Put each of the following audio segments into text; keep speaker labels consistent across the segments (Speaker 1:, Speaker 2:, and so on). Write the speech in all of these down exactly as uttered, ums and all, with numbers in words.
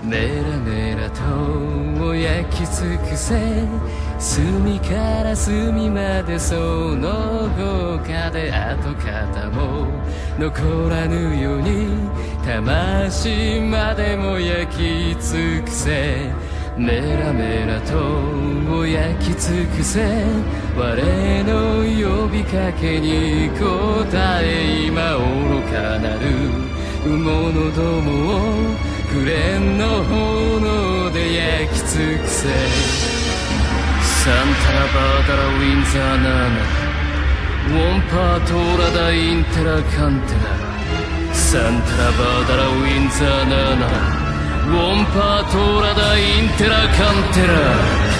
Speaker 1: メラメラと焼き尽くせ、隅から隅までその豪華で跡形も残らぬように、魂までも焼き尽くせ。メラメラと焼き尽くせ、我の呼びかけに答え、今愚かなる者どもを紅の炎で焼き尽くせ。サンタラバーダラウィンザーナーナ、ウォンパートーラダインテラカンテラ。サンタラバーダラウィンザーナーナ、ウォンパートーラダインテラカンテラ。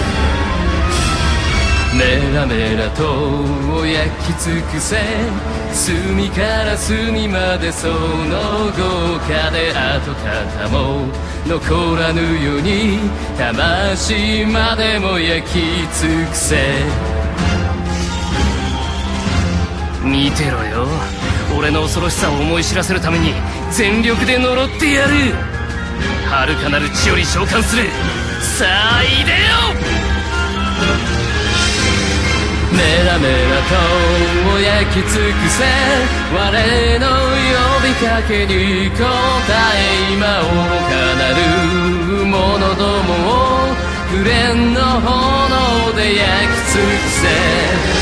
Speaker 1: メラメラと焼き尽くせ、隅から隅までその豪華で跡形も残らぬように、魂までも焼き尽くせ。見てろよ、俺の恐ろしさを思い知らせるために全力で呪ってやる。遥かなる地より召喚する。さあいでよ。メラメラと焼き尽くせ、我の呼びかけに答え、今愚かなる者どもを紅の炎で焼き尽くせ。